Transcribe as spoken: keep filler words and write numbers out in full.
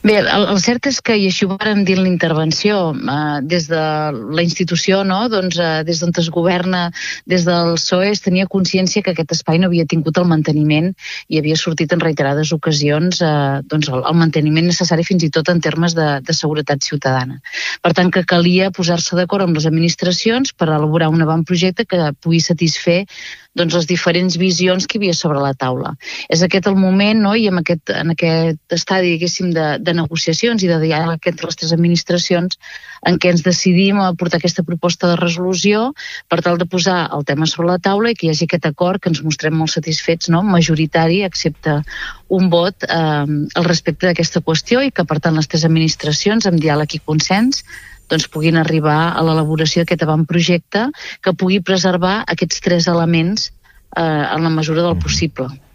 Bé, el, el cert és que, i així ho vàrem dir en l'intervenció, eh, des de la institució, no? doncs, eh, des d'on es governa, des del P S O E, es tenia consciència que aquest espai no havia tingut el manteniment i havia sortit en reiterades ocasions eh, doncs el, el manteniment necessari fins i tot en termes de, de seguretat ciutadana. Per tant, que calia posar-se d'acord amb les administracions per elaborar un avantprojecte que pugui satisfer doncs, les diferents visions que hi havia sobre la taula. És aquest el moment, no? I en aquest, en aquest estadi, diguéssim, de, de negociacions i de diàleg entre les tres administracions en què ens decidim a portar aquesta proposta de resolució per tal de posar el tema sobre la taula i que hi hagi aquest acord que ens mostrem molt satisfets, no? Majoritari, excepte un vot eh, al respecte d'aquesta qüestió i que, per tant, les tres administracions, amb diàleg i consens, doncs puguin arribar a l'elaboració d'aquest avantprojecte que pugui preservar aquests tres elements eh, en la mesura del possible.